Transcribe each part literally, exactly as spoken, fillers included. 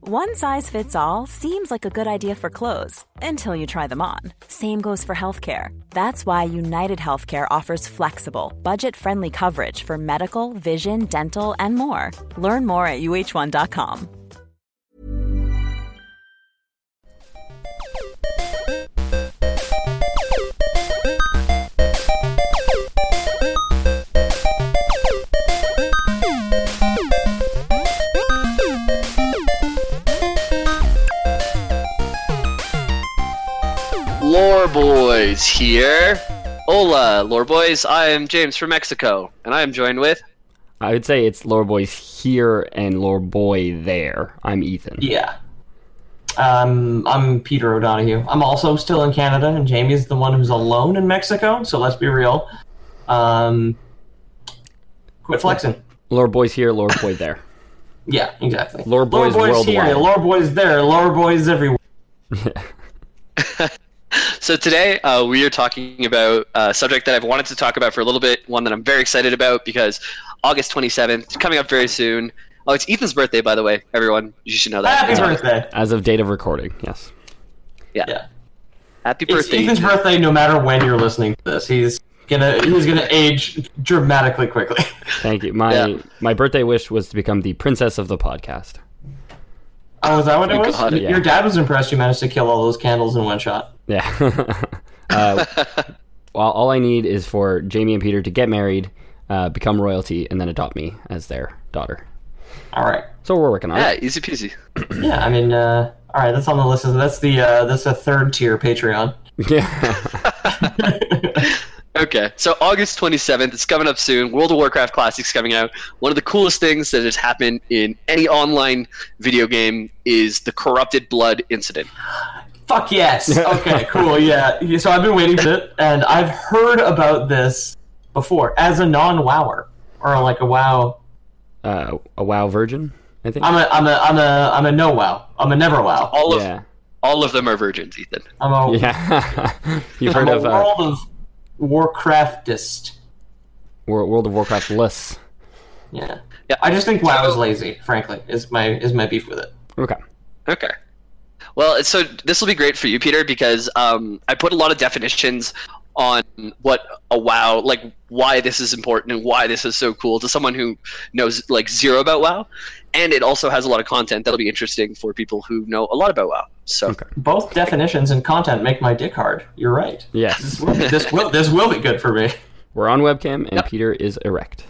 One size fits all seems like a good idea for clothes until you try them on. Same goes for healthcare. That's why United Healthcare offers flexible, budget-friendly coverage for medical, vision, dental, and more. Learn more at U H one dot com. Lore Boys here. Hola, Lore Boys. I am James from Mexico, and I am joined with... I would say it's Lore Boys here and Lore Boy there. I'm Ethan. Yeah. Um, I'm Peter O'Donohue. I'm also still in Canada, and Jamie's the one who's alone in Mexico, so let's be real. Um, quit flexing. Lore Boys here, Lore Boy there. Yeah, exactly. Lore Boys, Lore Boys worldwide. here, Lore Boys there, Lore Boys everywhere. So today uh, we are talking about a subject that I've wanted to talk about for a little bit, one that I'm very excited about because August twenty-seventh, coming up very soon. Oh, it's Ethan's birthday, by the way, everyone. You should know that. Happy It's birthday. As of date of recording, yes. Yeah. Yeah. Happy It's birthday. Ethan's Ethan. birthday no matter when you're listening to this. He's gonna he's gonna age dramatically quickly. Thank you. My Yeah. my birthday wish was to become the princess of the podcast. Oh, is that what it was? God, yeah. Your dad was impressed you managed to kill all those candles in one shot. Yeah. uh, well, all I need is for Jamie and Peter to get married, uh, become royalty, and then adopt me as their daughter. All right. So we're working on Yeah, it. easy peasy. Yeah, I mean, uh, all right, that's on the list. That's the uh, that's a third tier Patreon. Yeah. Okay, so August twenty-seventh, it's coming up soon. World of Warcraft Classic's coming out. One of the coolest things that has happened in any online video game is the Corrupted Blood incident. Fuck yes. Okay, cool. Yeah. Yeah, so I've been waiting for it, and I've heard about this before as a non-wower or like a WoW. uh, a WoW virgin, I think. I'm a I'm a I'm a I'm a no WoW. I'm a never WoW. All of yeah. all of them are virgins, Ethan. I'm a Yeah. You've I'm heard a of uh, World of Warcraftist. Wor- World of Warcraft lists. Yeah. Yeah. I just think WoW is lazy. Frankly, is my is my beef with it. Okay. Okay. Well, so this will be great for you, Peter, because um, I put a lot of definitions on what a WoW, like why this is important and why this is so cool to someone who knows like zero about WoW, and it also has a lot of content that'll be interesting for people who know a lot about WoW. So, Okay. Both definitions and content make my dick hard. You're right. Yes. This will be, this will this will be good for me. We're on webcam, and Yep. Peter is erect.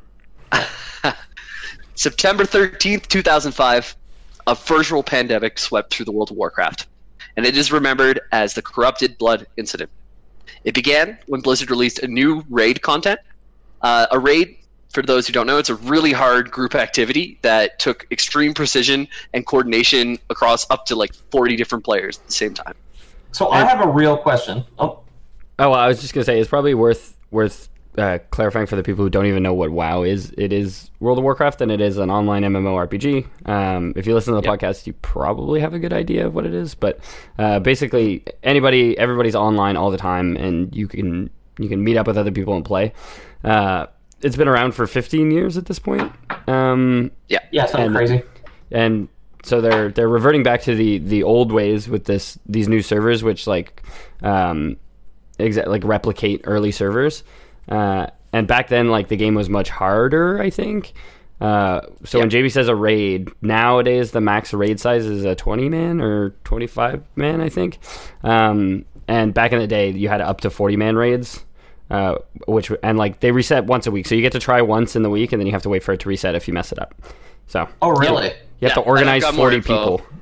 September thirteenth, two thousand five, a virtual pandemic swept through the World of Warcraft, and it is remembered as the Corrupted Blood incident. It began when Blizzard released a new raid content. Uh, a raid, for those who don't know, it's a really hard group activity that took extreme precision and coordination across up to like forty different players at the same time. So I have a real question. Oh, Oh, well, I was just gonna say it's probably worth worth uh, clarifying for the people who don't even know what WoW is. It is World of Warcraft, and it is an online MMORPG. Um, if you listen to the Yep. podcast, you probably have a good idea of what it is. But uh, basically, anybody, everybody's online all the time, and you can you can meet up with other people and play. Uh, it's been around for fifteen years at this point. Um, Yeah. yeah, something And- crazy. and so they're they're reverting back to the the old ways with this these new servers, which like um exa- like replicate early servers. Uh, and back then, like the game was much harder, I think. Uh, so when J B says a raid, nowadays the max raid size is a twenty man or twenty-five man, I think. Um, and back in the day, you had up to forty man raids. Uh, which and like they reset once a week, so you get to try once in the week, and then you have to wait for it to reset if you mess it up. So Oh, really? you have Yeah, to organize I've got more forty info. people.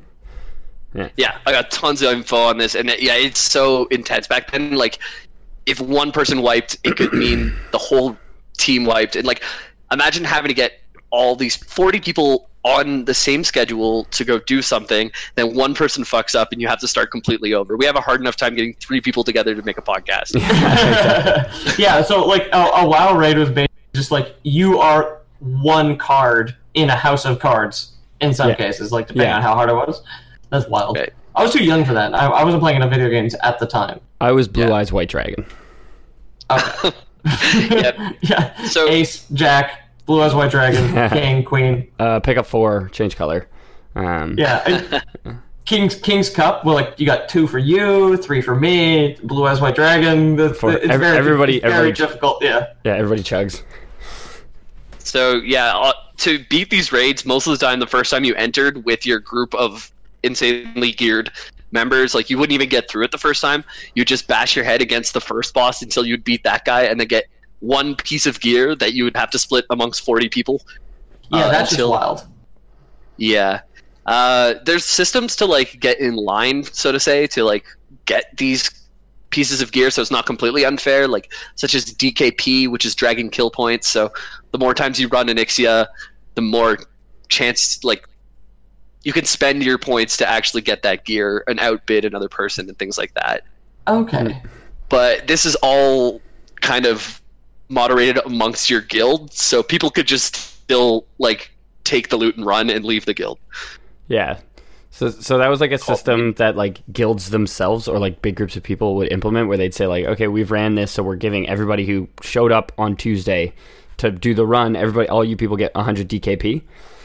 Yeah, I got tons of info on this, and it, yeah, it's so intense. Back then, like, if one person wiped, it could mean the whole team wiped. And like, imagine having to get all these forty people on the same schedule to go do something, then one person fucks up and you have to start completely over. We have a hard enough time getting three people together to make a podcast. Yeah, so like a, a WoW raid was basically just like you are one card in a house of cards in some Yeah. cases, like depending Yeah. on how hard it was. That's wild. Okay. I was too young for that. I, I wasn't playing enough video games at the time. I was Blue Yeah. Eyes White Dragon. Okay. Yep. Yeah. So- Ace, Jack, Blue Eyes White Dragon, King, Queen. Uh, pick up four, change color. Um, Yeah. King's King's Cup. Well, like you got two for you, three for me. Blue Eyes White Dragon. The, For it's ev- very, everybody- it's very everybody- difficult. Yeah. yeah, everybody chugs. So yeah, uh, to beat these raids, most of the time, the first time you entered with your group of insanely geared members, like you wouldn't even get through it the first time. You just bash your head against the first boss until you'd beat that guy, and then get one piece of gear that you would have to split amongst forty people. Yeah, uh, that's until, just wild. Yeah, uh, there's systems to like get in line, so to say, to like get these pieces of gear, so it's not completely unfair. Like such as D K P, which is dragging kill points. So the more times you run Onyxia, the more chance like you can spend your points to actually get that gear and outbid another person and things like that. Okay. But this is all kind of moderated amongst your guild, so people could just still like take the loot and run and leave the guild. Yeah. So so that was like a system that like guilds themselves or like big groups of people would implement, where they'd say like, okay, we've ran this, so we're giving everybody who showed up on Tuesday to do the run, everybody, all you people get one hundred D K P.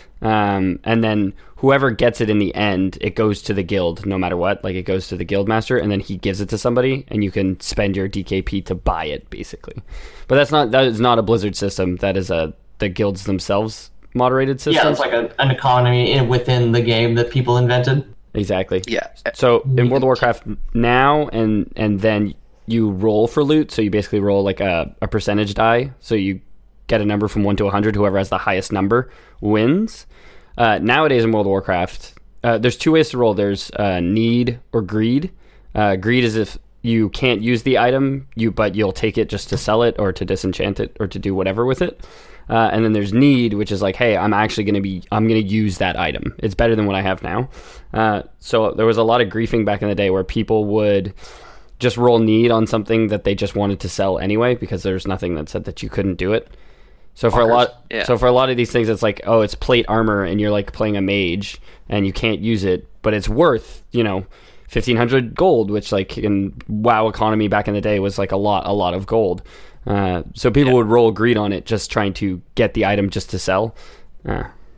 Um, and then whoever gets it in the end, it goes to the guild no matter what. Like it goes to the guild master, and then he gives it to somebody, and you can spend your D K P to buy it, basically. But that's not that is not a Blizzard system. That is a the guilds themselves moderated system. Yeah, it's like a, an economy in, within the game that people invented. Exactly. Yeah. So in World of Warcraft now, and and then you roll for loot. So you basically roll like a, a percentage die. So you get a number from one to one hundred. Whoever has the highest number wins. Uh, nowadays in World of Warcraft, uh, there's two ways to roll. There's uh, need or greed. Uh, greed is if you can't use the item, you but you'll take it just to sell it or to disenchant it or to do whatever with it. Uh, and then there's need, which is like, hey, I'm actually going to be, I'm going to use that item. It's better than what I have now. Uh, so there was a lot of griefing back in the day where people would just roll need on something that they just wanted to sell anyway, because there's nothing that said that you couldn't do it. So for a lot, Yeah. so for a lot of these things, it's like, oh, it's plate armor, and you're like playing a mage, and you can't use it, but it's worth, you know, fifteen hundred gold, which like in WoW economy back in the day was like a lot, a lot of gold. Uh, so people Yeah. would roll greed on it, just trying to get the item just to sell. Uh,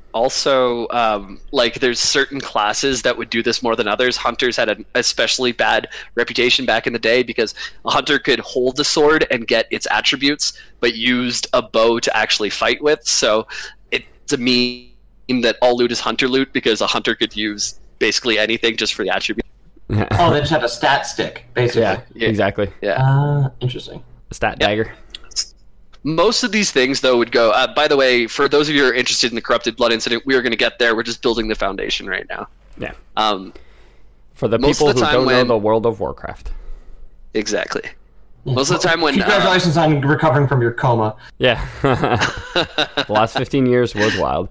Also, um, like there's certain classes that would do this more than others. Hunters had an especially bad reputation back in the day because a hunter could hold the sword and get its attributes, but used a bow to actually fight with. So it's a meme that all loot is hunter loot because a hunter could use basically anything just for the attribute. Oh, they just had a stat stick, basically. yeah, Yeah. exactly. Yeah. Uh, interesting. Stat Yeah. dagger. Most of these things, though, would go. Uh, by the way, for those of you who are interested in the Corrupted Blood incident, we are going to get there. We're just building the foundation right now. Yeah. Um, For the most people of the who time don't when- know the World of Warcraft. exactly. Most of the time when uh, Congratulations on recovering from your coma. Yeah. The last fifteen years was wild.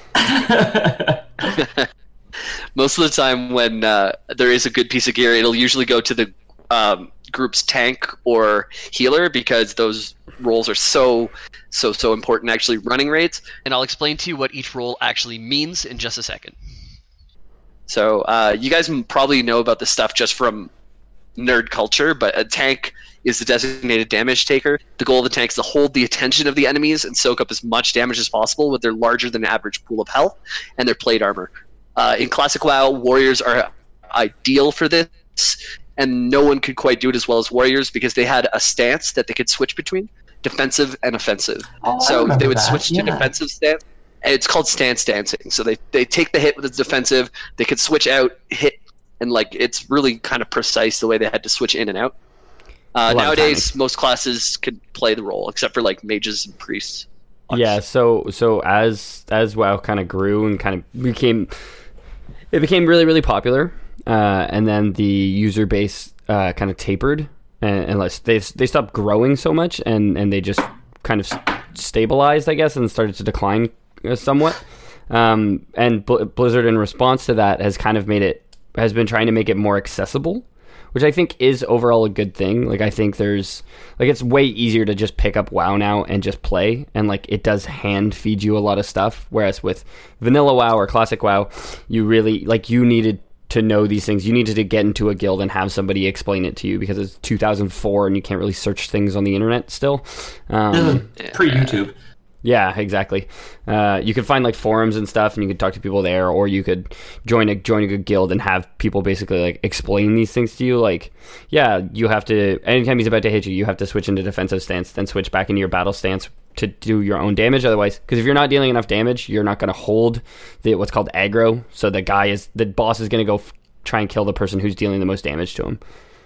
most of the time when uh, there is a good piece of gear, it'll usually go to the um, group's tank or healer because those roles are so, so, so important actually running raids. And I'll explain to you what each role actually means in just a second. So uh, you guys m- probably know about this stuff just from nerd culture, but a tank is the designated damage taker. The goal of the tank is to hold the attention of the enemies and soak up as much damage as possible with their larger than average pool of health and their plate armor. Uh, in Classic WoW, warriors are ideal for this, and no one could quite do it as well as warriors because they had a stance that they could switch between, defensive and offensive. Oh, I So remember they would that, switch to yeah. defensive stance. And it's called stance dancing. So they, they take the hit with its defensive, they could switch out, hit, and like it's really kind of precise the way they had to switch in and out. Uh, A lot of nowadays, timing. most classes could play the role, except for like mages and priests. Yeah, so so as as WoW kind of grew and kind of became, it became really really popular, uh, and then the user base uh, kind of tapered, and unless they they stopped growing so much, and and they just kind of stabilized, I guess, and started to decline uh, somewhat. Um, and Bl- Blizzard, in response to that, has kind of made it has been trying to make it more accessible, which I think is overall a good thing. Like, I think there's, like, it's way easier to just pick up WoW now and just play, and, like, it does hand feed you a lot of stuff, whereas with vanilla WoW or classic WoW, you really, like, you needed to know these things. You needed to get into a guild and have somebody explain it to you, because it's two thousand four and you can't really search things on the internet still. Um, Pre-YouTube. Yeah, exactly. Uh, you could find like forums and stuff, and you could talk to people there, or you could join a join a good guild and have people basically like explain these things to you. Like, yeah, you have to anytime he's about to hit you, you have to switch into defensive stance, then switch back into your battle stance to do your own damage. Otherwise, because if you're not dealing enough damage, you're not going to hold the what's called aggro. So the guy is the boss is going to go f- try and kill the person who's dealing the most damage to him.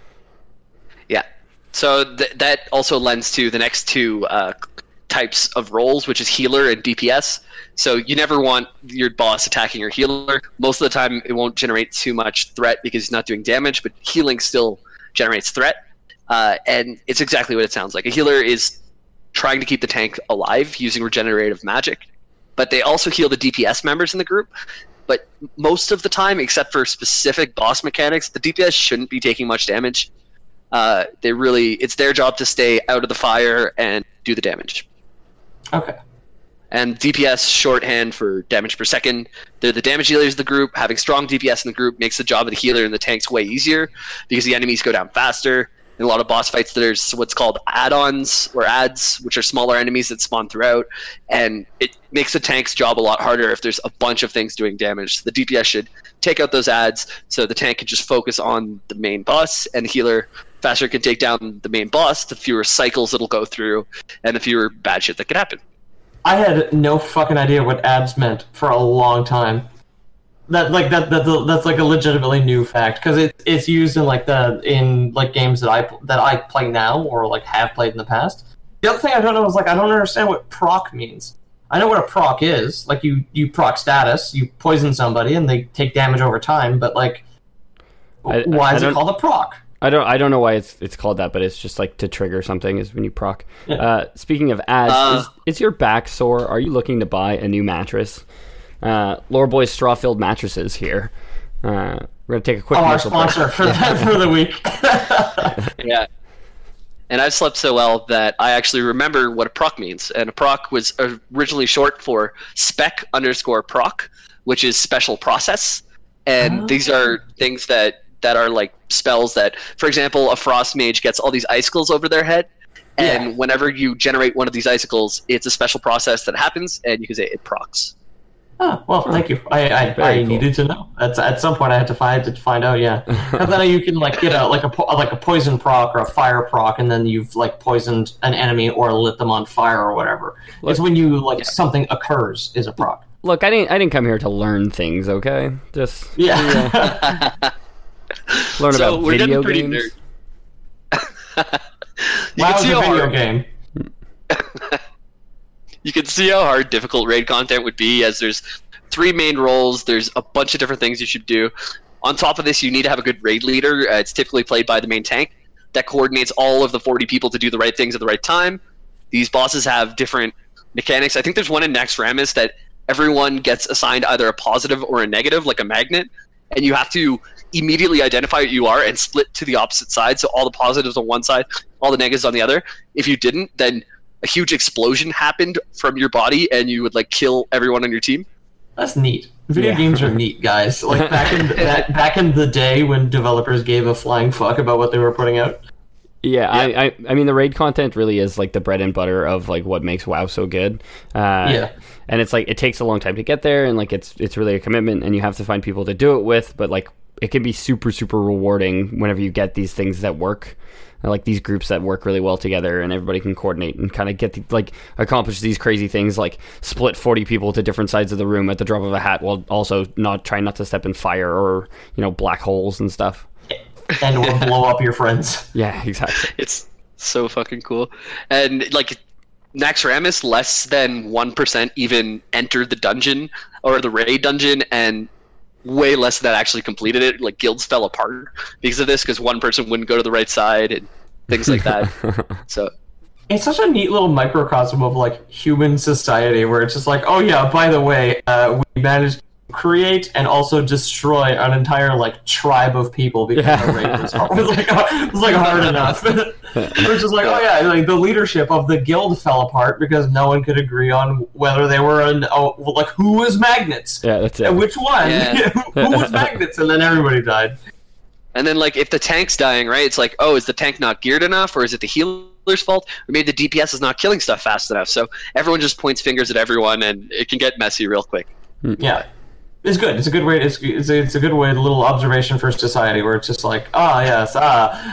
Yeah. So th- that also lends to the next two uh, types of roles, which is healer and D P S. So you never want your boss attacking your healer. Most of the time, it won't generate too much threat because he's not doing damage, but healing still generates threat. Uh, and it's exactly what it sounds like. A healer is trying to keep the tank alive using regenerative magic, but they also heal the D P S members in the group. But most of the time, except for specific boss mechanics, the D P S shouldn't be taking much damage. Uh, they really, it's their job to stay out of the fire and do the damage. Okay. And D P S, shorthand for damage per second. They're the damage dealers of the group. Having strong D P S in the group makes the job of the healer and the tanks way easier because the enemies go down faster. In a lot of boss fights, there's what's called add-ons or adds, which are smaller enemies that spawn throughout, and it makes the tank's job a lot harder if there's a bunch of things doing damage. So the D P S should take out those adds so the tank can just focus on the main boss, and the healer faster can take down the main boss, the fewer cycles it'll go through, and the fewer bad shit that could happen. I had no fucking idea what ads meant for a long time. That like that that that's like a legitimately new fact because it it's used in like the in like games that I that I play now or like have played in the past. The other thing I don't know is like I don't understand what proc means. I know what a proc is. Like you you proc status, you poison somebody and they take damage over time. But like, I, why I is it called a proc? I don't I don't know why it's it's called that, but it's just like to trigger something is when you proc. Yeah. Uh, speaking of ads, Uh, is, is your back sore? Are you looking to buy a new mattress? Uh, Lore Boys straw-filled mattresses here. Uh, we're gonna take a quick. Oh, our commercial break. sponsor for that for the week. Yeah. And I've slept so well that I actually remember what a proc means. And a proc was originally short for spec underscore proc, which is special process. And Oh. these are things that, that are like spells that, for example, a frost mage gets all these icicles over their head. And Yeah. whenever you generate one of these icicles, it's a special process that happens, and you can say it procs. Oh, well, thank you. I I, Very I cool. needed to know. At at some point, I had to find to find out. Yeah, and then you can like get a like a po- like a poison proc or a fire proc, and then you've like poisoned an enemy or lit them on fire or whatever. Look- It's when you like something occurs is a proc. Look, I didn't I didn't come here to learn things. Okay, just Yeah. learn So about we're video getting pretty games. nerd. You WoW can is see a how video hard- game. You can see how hard difficult raid content would be, as there's three main roles. There's a bunch of different things you should do. On top of this, you need to have a good raid leader. Uh, it's typically played by the main tank that coordinates all of the forty people to do the right things at the right time. These bosses have different mechanics. I think there's one in Naxxramas that everyone gets assigned either a positive or a negative, like a magnet, and you have to immediately identify what you are and split to the opposite side. So all the positives on one side, all the negatives on the other. If you didn't, then a huge explosion happened from your body, and you would like kill everyone on your team. That's neat. Video Yeah. games are neat, guys. Like back in back, back in the day when developers gave a flying fuck about what they were putting out. Yeah, I, I I mean the raid content really is like the bread and butter of like what makes WoW so good. Uh, Yeah. and it's like it takes a long time to get there, and like it's it's really a commitment, and you have to find people to do it with. But like it can be super super rewarding whenever you get these things that work, like these groups that work really well together, and everybody can coordinate and kind of get the, like accomplish these crazy things, like split forty people to different sides of the room at the drop of a hat, while also not trying not to step in fire or you know black holes and stuff. And or blow up your friends. Yeah, exactly. It's so fucking cool. And like Naxxramas, less than one percent even entered the dungeon or the raid dungeon, and way less of that actually completed it. Like guilds fell apart because of this, because one person wouldn't go to the right side and things like that. So It's such a neat little microcosm of like human society where it's just like, oh yeah, by the way, uh, we managed to create and also destroy an entire like tribe of people because Yeah. the raid was, hard. It was like it was like hard enough. It was just like, oh yeah, like the leadership of the guild fell apart because no one could agree on whether they were an oh, like who was magnets. Yeah, that's it. And which one? Yeah. who, who was magnets? And then everybody died. and then like if the tank's dying, right? It's like, oh, is the tank not geared enough, or is it the healer healer's fault, or maybe the D P S is not killing stuff fast enough. So everyone just points fingers at everyone, and it can get messy real quick. Yeah, it's good. It's a good way. It's it's a, it's a good way. A little observation for society, where it's just like, ah, yes, ah.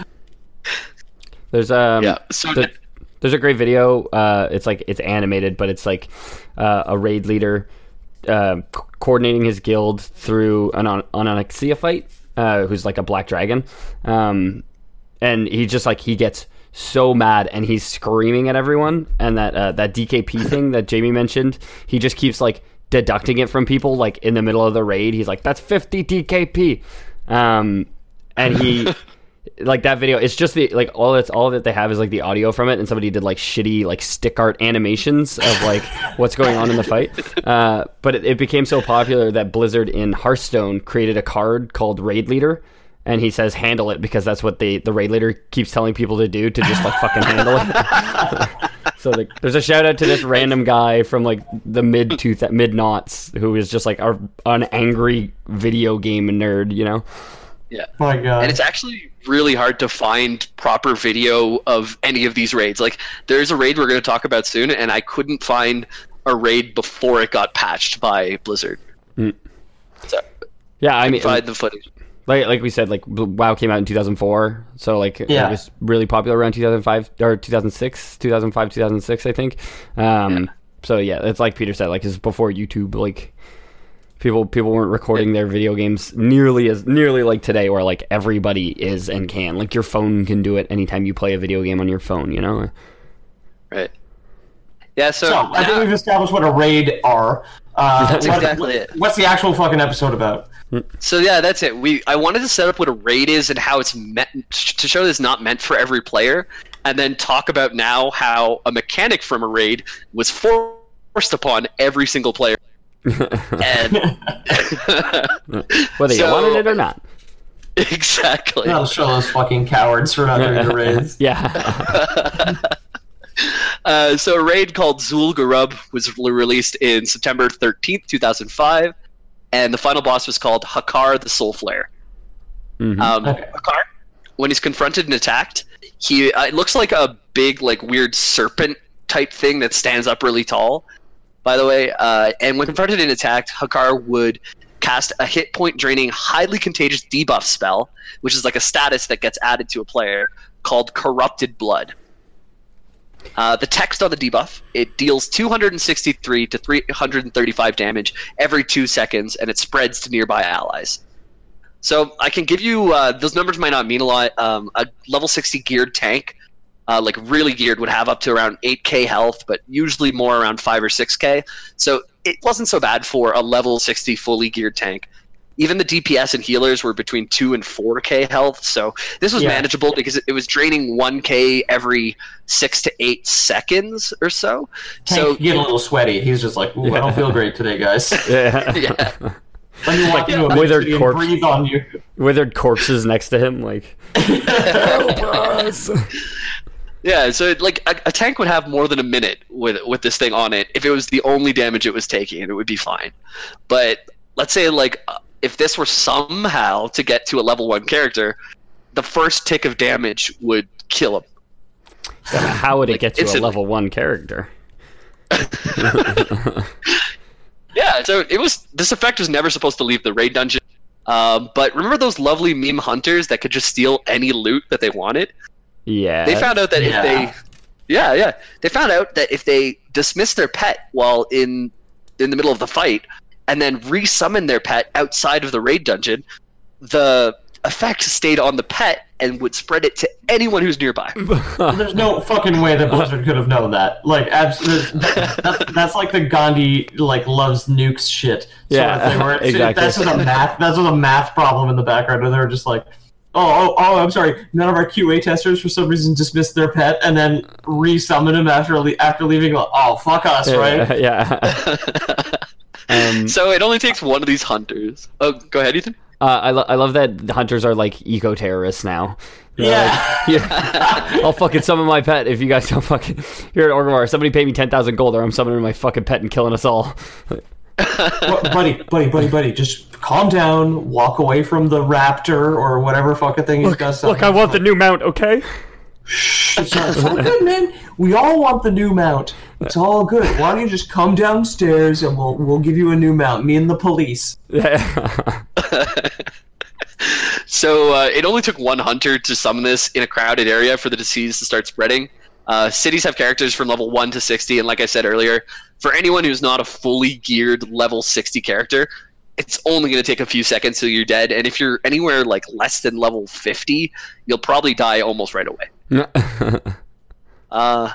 There's um, yeah. So the, there's a great video. Uh, it's like it's animated, but it's like uh, a raid leader uh, co- coordinating his guild through an on an Onyxia fight. Uh, who's like a black dragon, um, and he just like he gets so mad and he's screaming at everyone. And that uh, that D K P thing that Jamie mentioned, he just keeps like deducting it from people like in the middle of the raid. He's like, "That's fifty D K P," um, and he. Like that video, it's just the like all that's all that they have is like the audio from it, and somebody did like shitty like stick art animations of like what's going on in the fight. Uh, but it, it became so popular that Blizzard in Hearthstone created a card called Raid Leader, and he says handle it because that's what the the Raid Leader keeps telling people to do, to just like fucking handle it. So like, there's a shout out to this random guy from like the mid two th- mid noughts who is just like a, an angry video game nerd, you know. Yeah. Oh my God. And it's actually really hard to find proper video of any of these raids. Like, there's a raid we're going to talk about soon, and I couldn't find a raid before it got patched by Blizzard. Mm. So, yeah, I mean, find the footage. Like like we said, like WoW came out in two thousand four, so like yeah. it was really popular around two thousand five or two thousand six, two thousand five, two thousand six, I think. Um, yeah. So yeah, it's like Peter said, like it's before YouTube, like. People people weren't recording their video games nearly as nearly like today, where like everybody is and can. Like your phone can do it anytime you play a video game on your phone, you know? Right. Yeah, so, so I think we've established what a raid are. Uh, that's what, exactly what, it. What's the actual fucking episode about? So yeah, that's it. We I wanted to set up what a raid is and how it's meant to show that it's not meant for every player, and then talk about now how a mechanic from a raid was forced upon every single player. And whether you so, wanted it or not. Exactly. I'll show those fucking cowards for not doing the raids. Yeah. uh, so a raid called Zul'Gurub was released in September thirteenth, two thousand five, and the final boss was called Hakkar the Soul Flare. Mm-hmm. Um, okay. Hakkar, when he's confronted and attacked, he uh, it looks like a big, like, weird serpent type thing that stands up really tall. By the way, uh, and when confronted and attacked, Hakkar would cast a hit point draining, highly contagious debuff spell, which is like a status that gets added to a player, called Corrupted Blood. Uh, the text on the debuff, it deals two hundred sixty-three to three hundred thirty-five damage every two seconds, and it spreads to nearby allies. So I can give you, uh, those numbers might not mean a lot. Um, a level sixty geared tank, Uh, like really geared, would have up to around eight K health, but usually more around five or six K. So it wasn't so bad for a level sixty fully geared tank. Even the D P S and healers were between two and four K health, so this was yeah. manageable because it, it was draining one K every six to eight seconds or so. Tank so getting a little sweaty. He's just like, ooh, I don't feel great today, guys. Yeah. yeah. When you walk into a Withered city and corpse. breathe on you. Withered corpses next to him, like. Help us. Yeah, so it, like a, a tank would have more than a minute with with this thing on it if it was the only damage it was taking, and it would be fine. But let's say like if this were somehow to get to a level one character, the first tick of damage would kill him. So how would it Like, get to a instantly. level one character? Yeah, so it was this effect was never supposed to leave the raid dungeon. Um, but remember those lovely meme hunters that could just steal any loot that they wanted? Yeah. They found out that Yeah. if they, yeah, yeah, they found out that if they dismiss their pet while in in the middle of the fight, and then resummon their pet outside of the raid dungeon, the effect stayed on the pet and would spread it to anyone who's nearby. There's no fucking way that Blizzard could have known that. Like, absolutely, that, that's, that's like the Gandhi like loves nukes shit. Sort Yeah, of thing, where it's, exactly. That's just a math. That's just a math problem in the background where they're just like, oh, oh, oh, I'm sorry. None of our Q A testers for some reason dismissed their pet and then resummon him after le- after leaving. Like, oh, fuck us, right? Yeah. um, So it only takes one of these hunters. Oh, go ahead, Ethan. uh, I, lo- I love that hunters are like eco-terrorists now. They're Yeah. like, yeah. I'll fucking summon my pet if you guys don't fucking... Here at Orgrimmar, somebody pay me ten thousand gold or I'm summoning my fucking pet and killing us all. Well, buddy, buddy, buddy, buddy, just calm down, walk away from the raptor or whatever fucking thing he's got. Look, I want the new mount, okay? Shh, it's, all, it's all good, man. We all want the new mount. It's all good. Why don't you just come downstairs and we'll we'll give you a new mount. Me and the police. So uh, it only took one hunter to summon this in a crowded area for the disease to start spreading. Uh, cities have characters from level one to sixty, and like I said earlier, for anyone who's not a fully geared level sixty character, it's only going to take a few seconds till you're dead, and if you're anywhere like less than level fifty, you'll probably die almost right away. uh,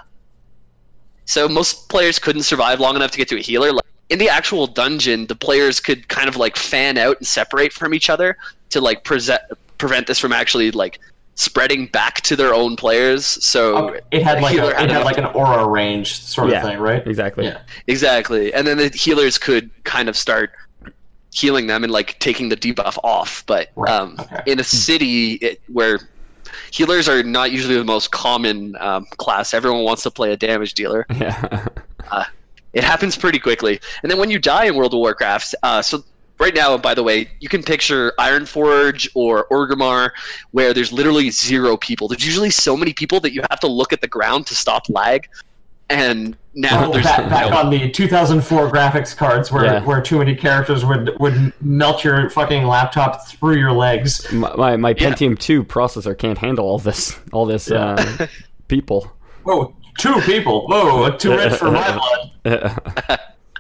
so most players couldn't survive long enough to get to a healer. Like, in the actual dungeon, the players could kind of like fan out and separate from each other to like present, prevent this from actually like spreading back to their own players. So okay. it had like a, it had like an aura range sort yeah, of thing, right? Exactly. Yeah. Exactly. And then the healers could kind of start healing them and like taking the debuff off. But right. um, okay. in a city it, where healers are not usually the most common um, class, everyone wants to play a damage dealer. Yeah. uh, it happens pretty quickly. And then when you die in World of Warcraft, uh, so right now, by the way, you can picture Ironforge or Orgrimmar, where there's literally zero people. There's usually so many people that you have to look at the ground to stop lag. And now oh, there's back, back no... on the two thousand four graphics cards, where, Yeah. where too many characters would would melt your fucking laptop through your legs. My my, my Yeah. Pentium two processor can't handle all this all this uh, people. Whoa, two people. Whoa, too rich for my blood.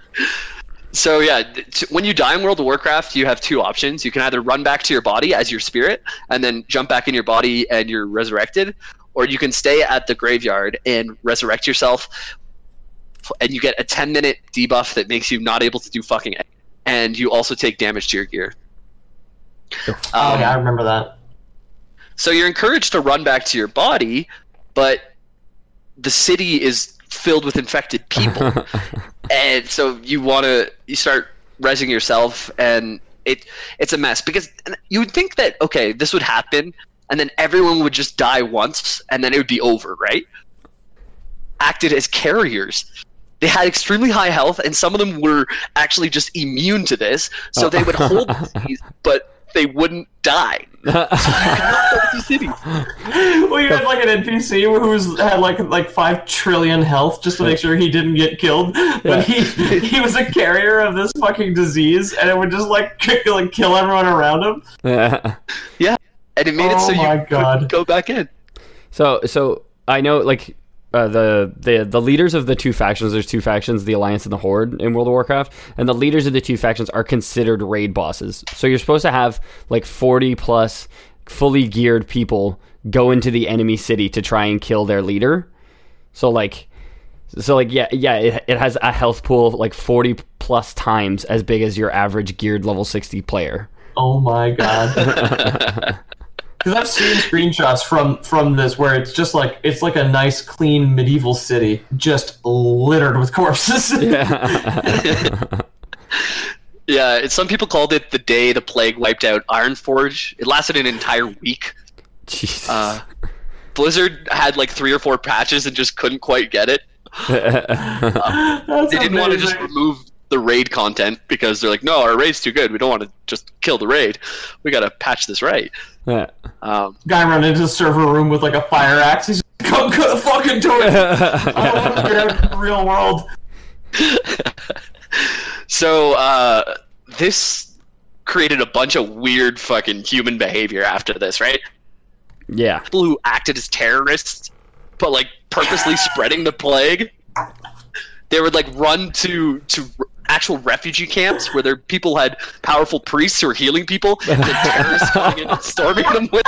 So yeah, t- when you die in World of Warcraft, you have two options. You can either run back to your body as your spirit, and then jump back in your body and you're resurrected, or you can stay at the graveyard and resurrect yourself, and you get a ten minute debuff that makes you not able to do fucking anything, and you also take damage to your gear. Oh Um, yeah, I remember that. So you're encouraged to run back to your body, but the city is filled with infected people. And so you want to you start resing yourself, and it it's a mess, because you would think that, okay, this would happen and then everyone would just die once and then it would be over, right? Acted as carriers. They had extremely high health, and some of them were actually just immune to this, so they would hold the disease, but they wouldn't die. So you cannot go to the city. Well, you had like an N P C who's had like like five trillion health just to make sure he didn't get killed, but Yeah. he he was a carrier of this fucking disease, and it would just like kill, like, kill everyone around him. Yeah, and it made it Oh so you my couldn't God. go back in. So so I know like uh, the the the leaders of the two factions. There's two factions, the Alliance and the Horde in World of Warcraft, and the leaders of the two factions are considered raid bosses. So you're supposed to have like forty plus fully geared people go into the enemy city to try and kill their leader. So like so like yeah yeah it, it has a health pool of like forty plus times as big as your average geared level sixty player. Oh my god. Because I've seen screenshots from from this where it's just like it's like a nice, clean medieval city, just littered with corpses. Yeah. Yeah, it's, some people called it the day the plague wiped out Ironforge. It lasted an entire week. Jesus. Uh, Blizzard had like three or four patches and just couldn't quite get it. That's They didn't want to just amazing. remove the raid content because they're like, no, our raid's too good. We don't want to just kill the raid. We got to patch this right. Yeah. Um, Guy run into the server room with like a fire axe. He's like, come go fucking do it. I don't want to get out in the real world. so uh, this created a bunch of weird fucking human behavior after this, right? Yeah. People who acted as terrorists, but like purposely spreading the plague. They would like run to to actual refugee camps where their people had powerful priests who were healing people, and then terrorists coming in and storming them with.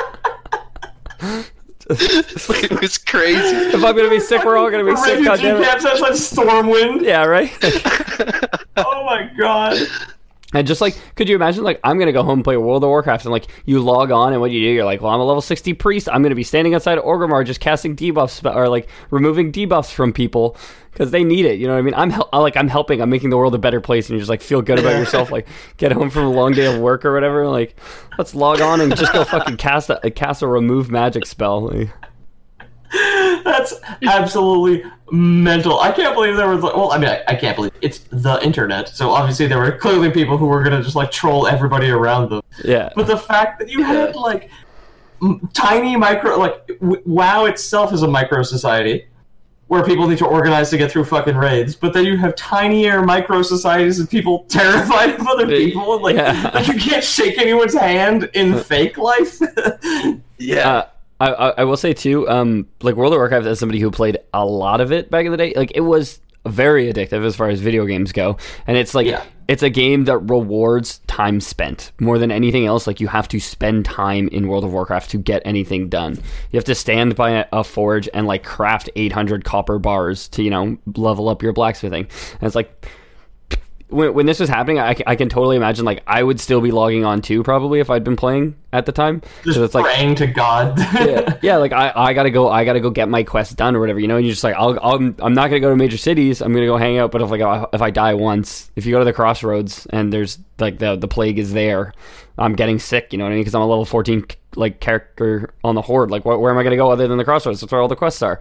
It was crazy. If I'm gonna be sick, we're all gonna be sick. Refugee Goddammit. camps has like Stormwind. Yeah, right. Oh my god. And just like, could you imagine, like, I'm going to go home and play World of Warcraft, and, like, you log on, and what do you do? You're like, well, I'm a level sixty priest. I'm going to be standing outside Orgrimmar just casting debuffs, or, like, removing debuffs from people, because they need it, you know what I mean? I'm, hel- like, I'm helping. I'm making the world a better place, and you just, like, feel good about yourself, like, get home from a long day of work or whatever, like, let's log on and just go fucking cast a, cast a remove magic spell. Like, That's absolutely mental. I can't believe there was like, well, I mean, I, I can't believe it's the internet. So obviously there were clearly people who were gonna just like troll everybody around them. yeah. But the fact that you had like m- tiny micro, like w- WoW itself is a micro society where people need to organize to get through fucking raids. But then you have tinier micro societies of people terrified of other people, and like, Yeah. like you can't shake anyone's hand in fake life. Yeah. Uh, I, I I will say too, um, like World of Warcraft, as somebody who played a lot of it back in the day, like it was very addictive as far as video games go, and it's like Yeah. it's a game that rewards time spent more than anything else. Like you have to spend time in World of Warcraft to get anything done. You have to stand by a, a forge and like craft eight hundred copper bars to, you know, level up your blacksmithing. And it's like, when, when this was happening, I, I can totally imagine, like, I would still be logging on too, probably, if I'd been playing at the time. Just it's like, praying to God. yeah, yeah, like I, I gotta go, I gotta go get my quest done or whatever, you know. And you're just like, I'll, I'll, I'm not gonna go to major cities. I'm gonna go hang out. But if like if I die once, if you go to the crossroads and there's like the the plague is there, I'm getting sick. You know what I mean? Because I'm a level fourteen like character on the horde. Like, wh- where am I gonna go other than the crossroads? That's where all the quests are.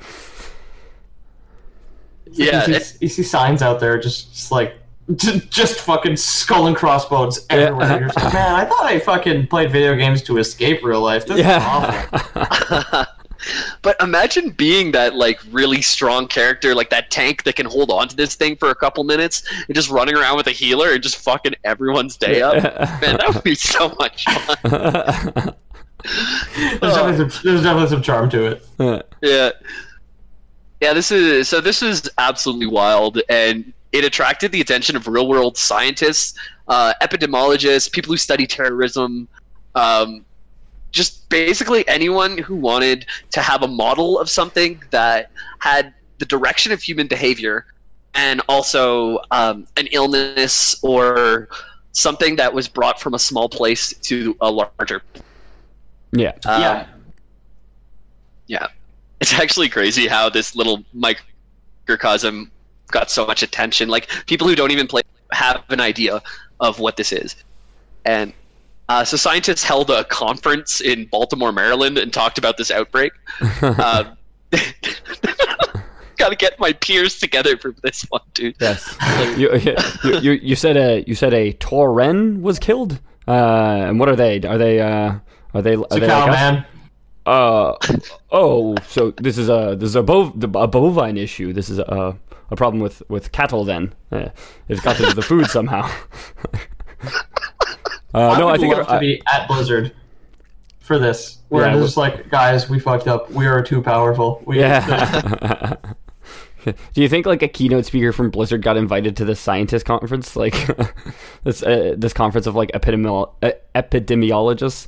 Yeah, you it- see, you see signs out there, just, just like j- just fucking skull and crossbones everywhere. Yeah. You're just like, man, I thought I fucking played video games to escape real life. This is awful. Yeah, But imagine being that like really strong character, like that tank that can hold on to this thing for a couple minutes and just running around with a healer and just fucking everyone's day up. Man, that would be so much fun. There's, definitely some, there's definitely some charm to it. Yeah. Yeah, this is so this is absolutely wild, and it attracted the attention of real world scientists, uh, epidemiologists, people who study terrorism, um, just basically anyone who wanted to have a model of something that had the direction of human behavior and also um, an illness or something that was brought from a small place to a larger. yeah. Um, Yeah. Yeah. It's actually crazy how this little microcosm got so much attention. Like, people who don't even play have an idea of what this is. And uh, so scientists held a conference in Baltimore, Maryland, and talked about this outbreak. uh, gotta get my peers together for this one, dude. Yes. you, you, you, you said a you said a Tauren was killed. Uh, and what are they? Are they? Uh, are they? Are It's a they cow, like us? man. Uh oh, so this is a this is a, bov- a bovine issue. This is a a problem with, with cattle. Then uh, it's got into the food somehow. uh, no, I I would think love it, to be at Blizzard for this. Where Yeah, it's we- just like, guys, we fucked up. We are too powerful. We, yeah. Do you think like a keynote speaker from Blizzard got invited to this scientist conference, like this uh, this conference of like epidemiolo- uh, epidemiologists?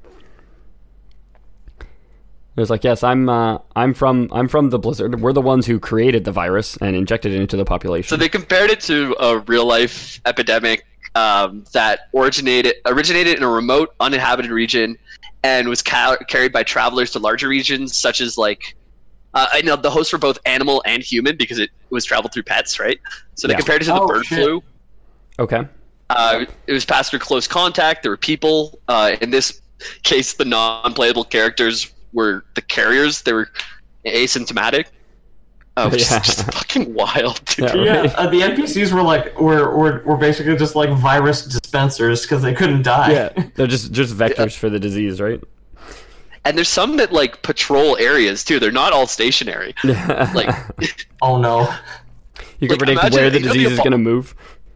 It was like, yes, I'm uh, I'm from I'm from the Blizzard. We're the ones who created the virus and injected it into the population. So they compared it to a real life epidemic um, that originated originated in a remote, uninhabited region, and was ca- carried by travelers to larger regions, such as like uh, I know the hosts were both animal and human because it was traveled through pets, right? So they Yeah. compared it to the Oh, bird shit. flu. Okay. Uh, it was passed through close contact. There were people. Uh, in this case, the non-playable characters were the carriers. They were asymptomatic. Oh, which Yeah. is just fucking wild, dude. Yeah. Yeah, uh, the N P Cs were like were were, were basically just like virus dispensers because they couldn't die. Yeah, they're just just vectors for the disease, right? And there's some that like patrol areas too. They're not all stationary. Like, Oh no. you can like, predict imagine where the it could be disease a is bo- going to move.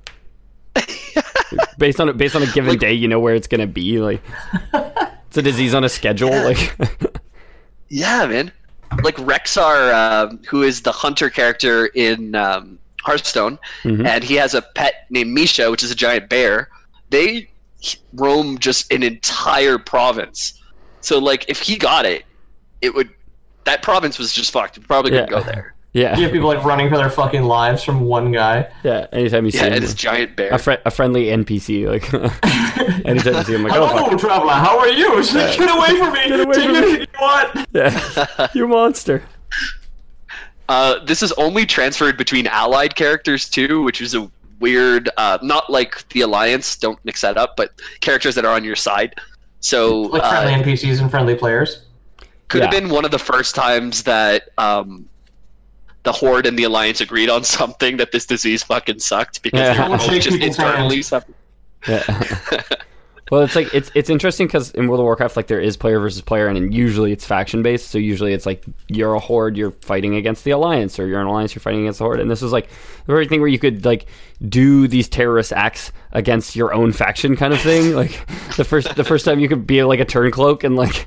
based on based on a given Like- day, you know where it's going to be. Like, it's a disease on a schedule. Like, yeah, man. Like Rexar, um, who is the hunter character in um, Hearthstone, Mhm. and he has a pet named Misha, which is a giant bear. They roam just an entire province. So, like, if he got it, it would. That province was just fucked. You probably couldn't Yeah. go there. yeah, You have people like running for their fucking lives from one guy. yeah. Anytime you see Yeah, him, and this giant bear. a, fri- a friendly N P C, like, anytime you see him, like, oh, Hello, fuck. traveler. How are you? She's like, get away from me. away Take from anything me. you want. Yeah, you monster. Uh, this is only transferred between allied characters too, which is a weird. Uh, not like the Alliance. Don't mix that up. But characters that are on your side. So Like uh, friendly N P Cs and friendly players. could have Yeah. been one of the first times that um, the Horde and the Alliance agreed on something that this disease fucking sucked because Yeah. they were Don't both shake just people's internally hands. separate. Yeah. Well, it's like it's it's interesting because in World of Warcraft, like there is player versus player, and usually it's faction based. So usually it's like you're a horde, you're fighting against the alliance, or you're an alliance, you're fighting against the horde. And this is like the very thing where you could like do these terrorist acts against your own faction, kind of thing. Like the first the first time you could be like a turncloak and like.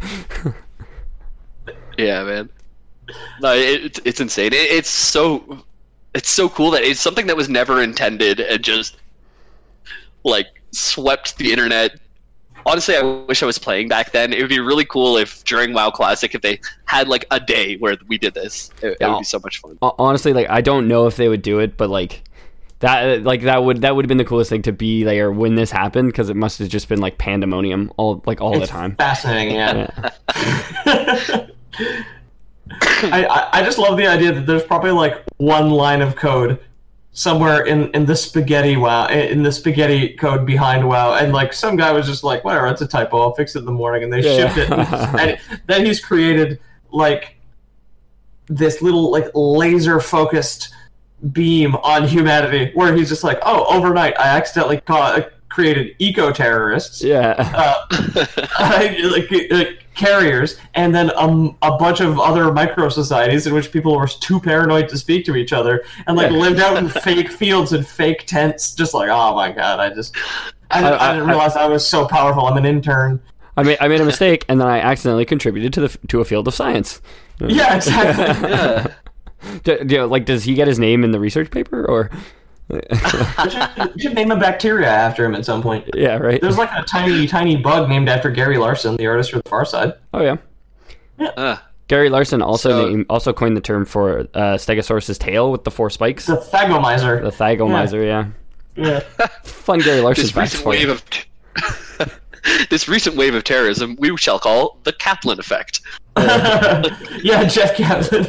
Yeah, man. No, it, it's insane. It, it's so it's so cool that it's something that was never intended and just like swept the internet. Honestly, I wish I was playing back then. It would be really cool if during WoW Classic, if they had like a day where we did this. It, it would be so much fun. Honestly, like I don't know if they would do it, but like that, like that would that would have been the coolest thing to be there when this happened, because it must have just been like pandemonium all like all It's the time. fascinating, yeah. Yeah. I, I I just love the idea that there's probably like one line of code somewhere in, in the spaghetti WoW in the spaghetti code behind WoW, and like some guy was just like, whatever, it's a typo, I'll fix it in the morning, and they Yeah. shipped it, and, and then he's created like this little like laser focused beam on humanity where he's just like, oh, overnight I accidentally ca- created eco terrorists. Yeah. Uh, I, like, like carriers, and then um, a bunch of other micro societies in which people were too paranoid to speak to each other, and like Yeah. lived out in fake fields and fake tents. Just like, oh my god, I just I, I- I, didn't I- realize I was so powerful. I'm an intern. I made I made a mistake, and then I accidentally contributed to the to a field of science. Yeah, exactly. Yeah. Do, do, you know, like, does he get his name in the research paper, or? We should, we should name a bacteria after him at some point. Yeah, right. There's like a tiny, tiny bug named after Gary Larson, the artist for The Far Side. Oh yeah. Uh, Gary Larson also So- named, also coined the term for uh, Stegosaurus's tail with the four spikes. The Thagomizer. The Thagomizer, yeah. Yeah. Fun Gary Larson this facts recent for you. wave of this recent wave of terrorism we shall call the Kaplan effect. Yeah, Jeff Kaplan.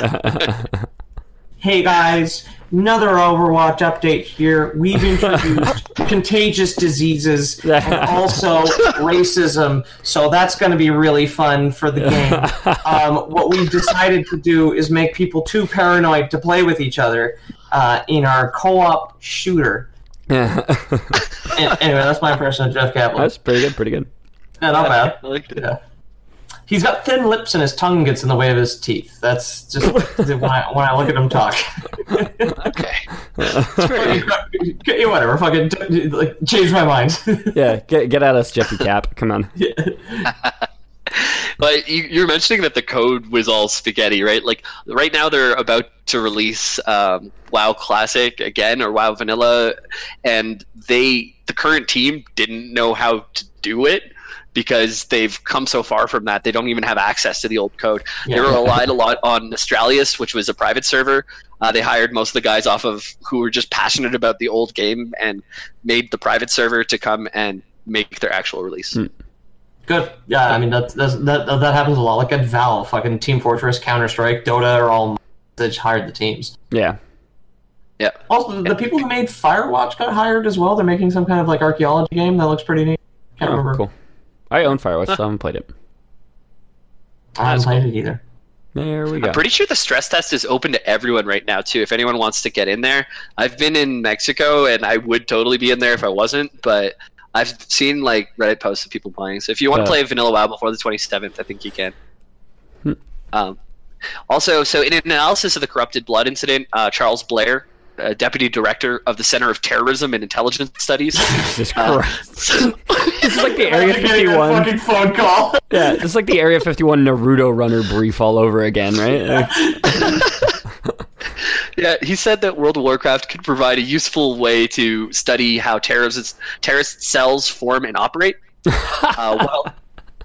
Hey guys, another Overwatch update here. We've introduced contagious diseases and also racism, so that's going to be really fun for the game. Um, what we've decided to do is make people too paranoid to play with each other uh, in our co-op shooter. Yeah. And, anyway, that's my impression of Jeff Kaplan. That's pretty good, pretty good. Yeah, not bad. I liked it. Yeah. He's got thin lips and his tongue gets in the way of his teeth. That's just when I when I look at him talk. Okay. It's very- Yeah, whatever. Fucking like change my mind. Yeah, get get at us, Jeffy Cap. Come on. But you, you're mentioning that the code was all spaghetti, right? Like right now they're about to release um, WoW Classic again, or WoW Vanilla, and they the current team didn't know how to do it because they've come so far from that. They don't even have access to the old code. Yeah. They relied a lot on Astralis, which was a private server. Uh, they hired most of the guys off of who were just passionate about the old game and made the private server to come and make their actual release. Hmm. Good. Yeah, I mean that's, that's, that that happens a lot. Like at Valve, fucking Team Fortress, Counter Strike, Dota are all they just hired the teams. Yeah. Yeah. Also, the people who made Firewatch got hired as well. They're making some kind of like archaeology game that looks pretty neat. Can't Oh, remember. cool. I own Firewatch, so I haven't played it. I haven't played it either. There we go. I'm pretty sure the stress test is open to everyone right now too. If anyone wants to get in there, I've been in Mexico and I would totally be in there if I wasn't. But I've seen like Reddit posts of people playing. So if you want to Uh. play Vanilla WoW before the twenty-seventh, I think you can. Hmm. Um, also, so in an analysis of the Corrupted Blood incident, uh, Charles Blair, uh, deputy director of the Center of Terrorism and Intelligence Studies, Jesus uh, Christ. This is like the Area Imagine getting that fifty-one. fucking phone call. Yeah, this is like the Area fifty-one Naruto runner brief all over again, right? Yeah, he said that World of Warcraft could provide a useful way to study how terrorist terrorist cells form and operate. uh, while,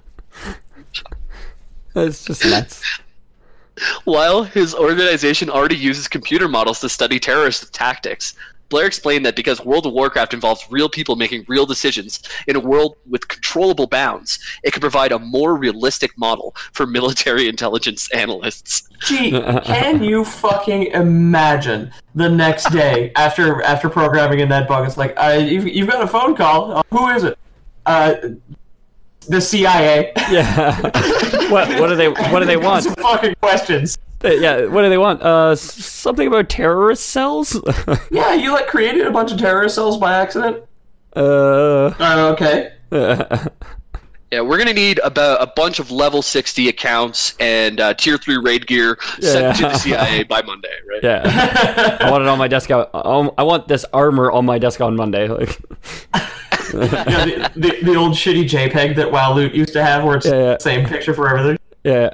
It's just nuts. while his organization already uses computer models to study terrorist tactics. Blair explained that because World of Warcraft involves real people making real decisions in a world with controllable bounds, it could provide a more realistic model for military intelligence analysts. Gee, can you fucking imagine the next day after after programming in that bug? It's like, uh, you've, you've got a phone call. Uh, who is it? Uh, the C I A. Yeah. what what do they what do they want? Some fucking questions. Yeah, what do they want? Uh, s- something about terrorist cells? Yeah, you like created a bunch of terrorist cells by accident. uh, Uh, okay. Yeah, we're gonna need about a bunch of level sixty accounts and uh, tier three raid gear sent Yeah. to the C I A by Monday, right? Yeah, I want it on my desk. Out, um, I want this armor on my desk on Monday. Like, Yeah, the, the, the old shitty JPEG that WoW Loot used to have, where it's Yeah, yeah. the same picture for everything. yeah,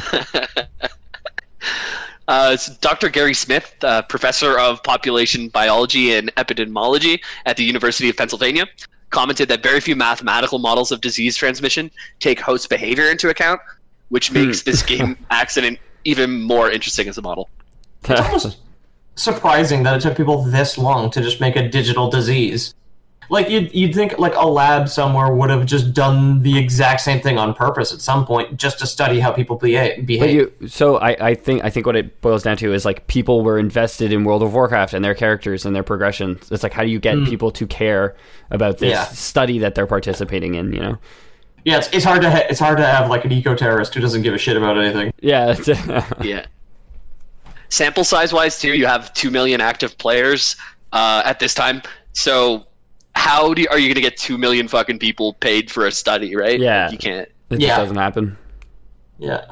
Uh, it's Doctor Gary Smith, uh, professor of population biology and epidemiology at the University of Pennsylvania, commented that very few mathematical models of disease transmission take host behavior into account, which makes this game accident even more interesting as a model. It's almost surprising that it took people this long to just make a digital disease. Like, you'd, you'd think like a lab somewhere would have just done the exact same thing on purpose at some point, just to study how people behave. But you, so I, I think I think what it boils down to is like people were invested in World of Warcraft and their characters and their progression. It's like, how do you get people to care about this Yeah. study that they're participating in? You know? Yeah, it's, it's hard to ha- it's hard to have like an eco-terrorist who doesn't give a shit about anything. Yeah. It's, Yeah. Sample size wise, too, you have two million active players uh, at this time. So how do you, are you going to get two million fucking people paid for a study, right? Yeah. Like, you can't. It Yeah. just doesn't happen. Yeah.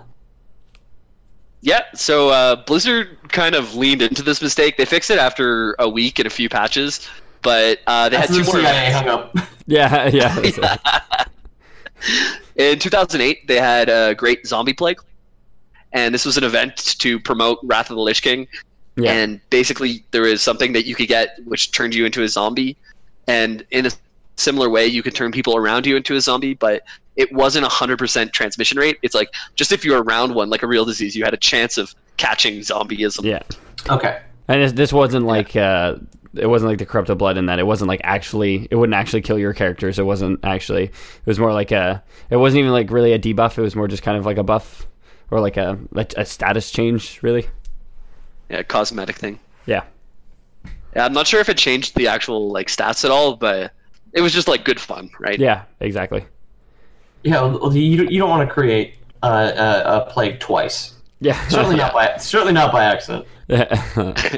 Yeah, so uh, Blizzard kind of leaned into this mistake. They fixed it after a week and a few patches, but uh, they That's had the two more C I A events. hung up. Yeah, yeah. In two thousand eight, they had a Great Zombie Plague, and this was an event to promote Wrath of the Lich King. Yeah. And basically, there is something that you could get which turned you into a zombie, and in a similar way, you could turn people around you into a zombie, but it wasn't a hundred percent transmission rate. It's like just if you were around one, like a real disease, you had a chance of catching zombieism. Yeah. Okay. And this, this wasn't like uh, it wasn't like the corrupted blood in that it wasn't like actually it wouldn't actually kill your characters. It wasn't actually. It was more like a. It wasn't even like really a debuff. It was more just kind of like a buff or like a a, a status change, really. Yeah, cosmetic thing. Yeah. Yeah, I'm not sure if it changed the actual like stats at all, but it was just like good fun, right? Yeah. Exactly. Yeah, well, you you don't want to create uh, a, a plague twice. Yeah. Certainly not by certainly not by accident. Yeah.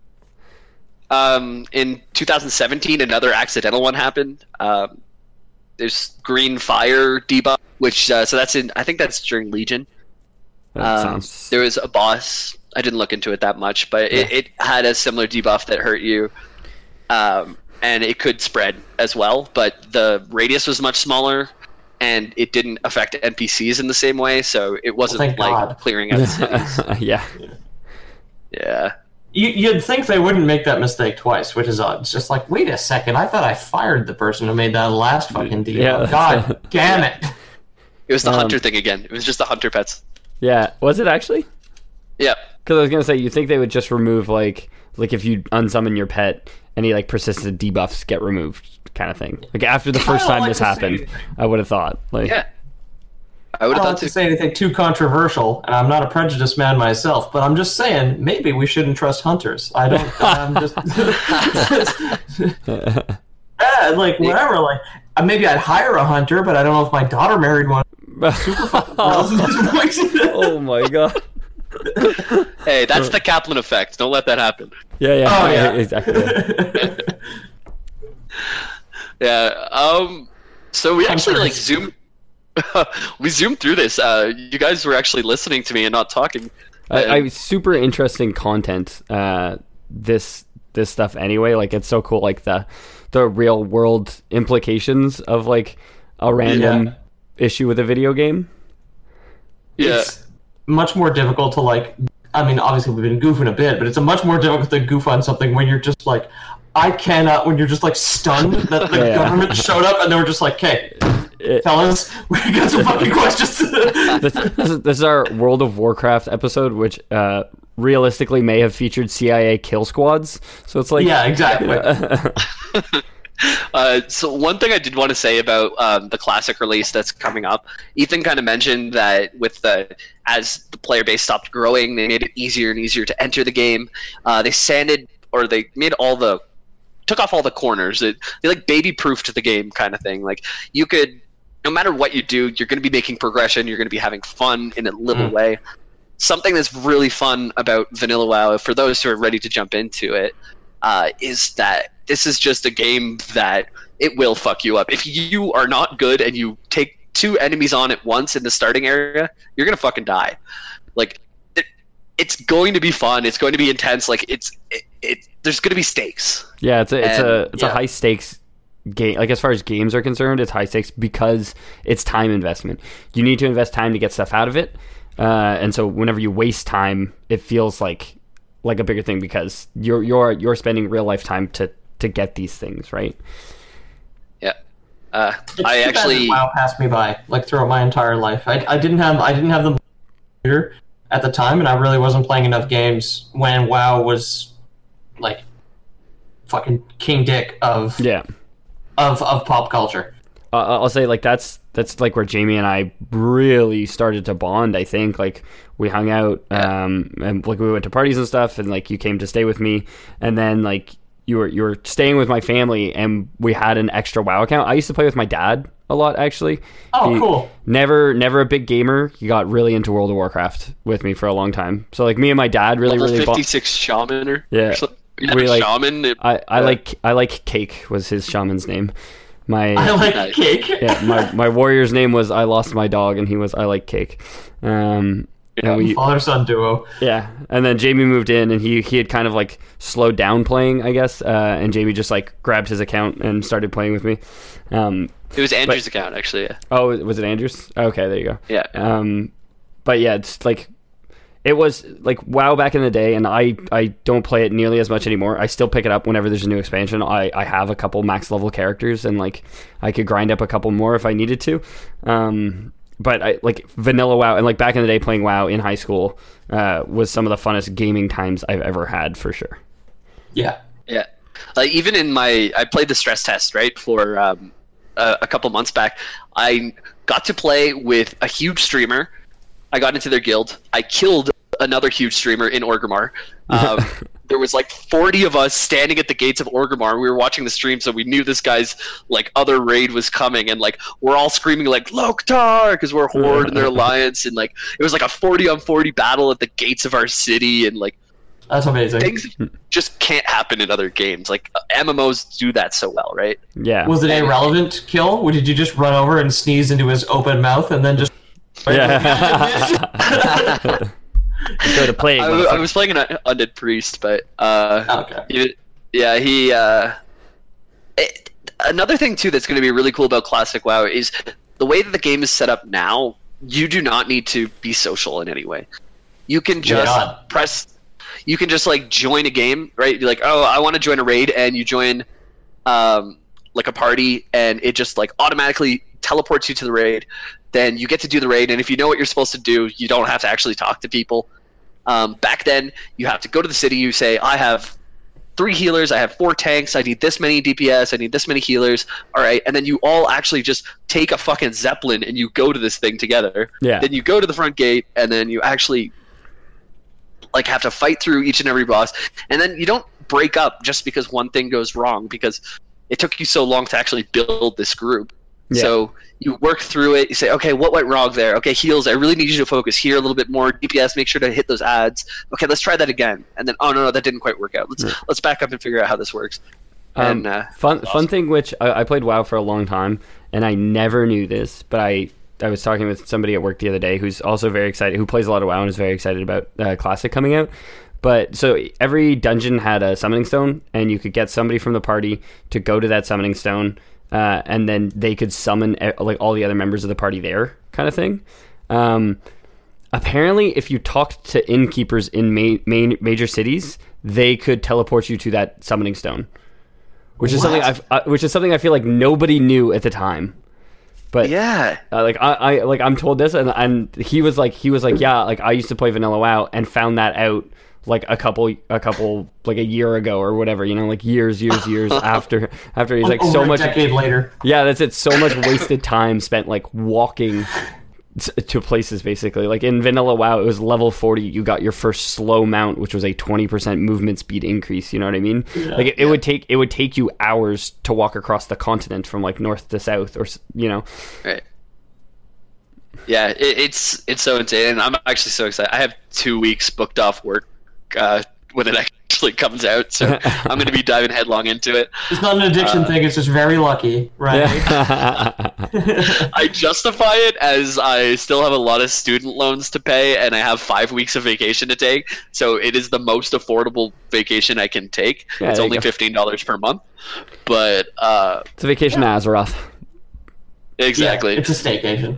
Um, in two thousand seventeen, another accidental one happened. Um, there's green fire debuff, which uh, so that's in. I think that's during Legion. That Um, sounds. there was a boss. I didn't look into it that much, but it, it had a similar debuff that hurt you, um, and it could spread as well. But the radius was much smaller, and it didn't affect N P Cs in the same way. So it wasn't thank like God. clearing out cities. yeah. Yeah. You, you'd think they wouldn't make that mistake twice, which is odd. It's just like, wait a second, I thought I fired the person who made that last fucking deal. Yeah. God damn it. It was the Um, hunter thing again. It was just the hunter pets. Yeah. Was it actually? Yeah. Because I was gonna say, you think they would just remove like like if you unsummon your pet, any like persistent debuffs get removed, kind of thing. Like after the first I don't time like this to say happened, anything. I would have thought like Yeah. I I would don't have like thought to too. say anything too controversial, and I'm not a prejudiced man myself, but I'm just saying maybe we shouldn't trust hunters. I don't. I'm just. yeah, like whatever. Like uh, maybe I'd hire a hunter, but I don't know if my daughter married one. Super fucking girls at this point. Oh my god. Hey, that's the Kaplan effect. Don't let that happen. Yeah, yeah, Oh, yeah. exactly. Yeah. Um. So we actually like zoomed. we zoomed through this. Uh, you guys were actually listening to me and not talking. I, I super interesting content. Uh, this this stuff anyway. Like it's so cool. Like the the real world implications of like a random Yeah. issue with a video game. Yeah. It's much more difficult to like. I mean, obviously we've been goofing a bit, but it's a much more difficult to goof on something when you're just like, I cannot. When you're just like stunned that the Yeah. government showed up and they were just like, "Okay, It- fellas, we got some fucking questions." this, this, is, this is our World of Warcraft episode, which uh, realistically may have featured C I A kill squads. So it's like, yeah, exactly. Uh, so one thing I did want to say about um, the classic release that's coming up, Ethan kind of mentioned that with the as the player base stopped growing, they made it easier and easier to enter the game. Uh, they sanded or they made all the took off all the corners. It, they like baby proofed the game kind of thing. Like you could, no matter what you do, you're going to be making progression. You're going to be having fun in a little Mm. way. Something that's really fun about Vanilla WoW, for those who are ready to jump into it, uh, is that this is just a game that it will fuck you up. If you are not good and you take two enemies on at once in the starting area, you're gonna fucking die. Like, it, it's going to be fun. It's going to be intense. Like, it's it. it there's going to be stakes. Yeah, it's a it's And, a it's yeah. a high stakes game. Like, as far as games are concerned, it's high stakes because it's time investment. You need to invest time to get stuff out of it, uh, and so whenever you waste time, it feels like like a bigger thing because you're you're you're spending real life time to to get these things, right? Yeah. Uh, It's I too bad actually. that WoW passed me by like throughout my entire life. I, I didn't have I didn't have the computer at the time, and I really wasn't playing enough games when WoW was like fucking king dick of Yeah. of of pop culture. Uh, I'll say like that's that's like where Jamie and I really started to bond. I think like we hung out um, and like we went to parties and stuff, and like you came to stay with me, and then like you were you were staying with my family, and we had an extra WoW account. I used to play with my dad a lot actually. Oh, He- cool. Never never a big gamer. He got really into World of Warcraft with me for a long time. So like me and my dad really level really bond. fifty-six shaman or Yeah. or something. Yeah, We, like- shaman. it- I, I yeah. like I like Cake was his shaman's name. My I like Nice. cake. yeah, my, my warrior's name was I Lost My Dog, and he was I Like Cake. Um, and we, Father son duo. yeah, and then Jamie moved in, and he, he had kind of like slowed down playing, I guess. Uh, and Jamie just like grabbed his account and started playing with me. Um, It was Andrew's account, actually. Yeah. oh, was it Andrews? Okay, there you go. Yeah. Um, but yeah, it's like it was like WoW back in the day, and I, I don't play it nearly as much anymore. I still pick it up whenever there's a new expansion. I, I have a couple max level characters, and like I could grind up a couple more if I needed to. Um, but I like vanilla WoW, and like back in the day, playing WoW in high school uh, was some of the funnest gaming times I've ever had for sure. Yeah. Yeah. Like, even in my, I played the stress test, right, for um, a, a couple months back. I got to play with a huge streamer. I got into their guild. I killed another huge streamer in Orgrimmar. Um, there was like forty of us standing at the gates of Orgrimmar. We were watching the stream, so we knew this guy's like other raid was coming, and like we're all screaming like Loktar because we're Horde and their alliance, and like it was like a forty on forty battle at the gates of our city, and like That's amazing. things just can't happen in other games. Like M M Os do that so well, right? Yeah. Was it a relevant kill? Or did you just run over and sneeze into his open mouth and then just Yeah. Go to play. I, w- I was playing an un- undead priest, but uh, Okay. he- yeah, he. Uh, it, another thing too that's going to be really cool about Classic WoW is the way that the game is set up now. You do not need to be social in any way. You can just Yeah. press. You can just like join a game, right? You're like, oh, I want to join a raid, and you join, um, like a party, and it just like automatically teleports you to the raid. Then you get to do the raid, and if you know what you're supposed to do, you don't have to actually talk to people. Um, back then, you have to go to the city. You say, I have three healers, I have four tanks, I need this many D P S, I need this many healers. All right, and then you all actually just take a fucking zeppelin and you go to this thing together. Yeah. Then you go to the front gate, and then you actually like have to fight through each and every boss, and then you don't break up just because one thing goes wrong, because it took you so long to actually build this group. Yeah. So you work through it. You say, okay, what went wrong there? Okay, heals. I really need you to focus here a little bit more. D P S, make sure to hit those ads. Okay, let's try that again. And then, oh no, no, that didn't quite work out. Let's let's back up and figure out how this works. And Um, uh, fun awesome. fun thing, which I, I played WoW for a long time, and I never knew this, but I I was talking with somebody at work the other day who's also very excited, who plays a lot of WoW and is very excited about uh, Classic coming out. But so every dungeon had a summoning stone, and you could get somebody from the party to go to that summoning stone, uh, and then they could summon uh, like all the other members of the party there, kind of thing. Um, apparently, if you talked to innkeepers in ma- main major cities, they could teleport you to that summoning stone, which is What? something I've, uh, which is something I feel like nobody knew at the time. But yeah, uh, like I, I like I'm told this, and and he was like he was like yeah, like I used to play vanilla WoW and found that out like a couple a couple like a year ago or whatever, you know, like years years years after after he's like Over so a much decade later. yeah, that's it. So much wasted time spent like walking t- to places. Basically, like in vanilla WoW, it was level forty. You got your first slow mount, which was a twenty percent movement speed increase. You know what I mean? like it, it would take it would take you hours to walk across the continent from like north to south, or s- you know. right. Yeah, it, it's it's so insane, and I'm actually so excited. I have two weeks booked off work uh, when it actually comes out. So I'm going to be diving headlong into it. It's not an addiction uh, thing. It's just very lucky, right? I justify it as I still have a lot of student loans to pay, and I have five weeks of vacation to take. So it is the most affordable vacation I can take. Yeah, it's only fifteen dollars per month, but uh, it's a vacation yeah. to Azeroth. Exactly. Yeah, it's a staycation.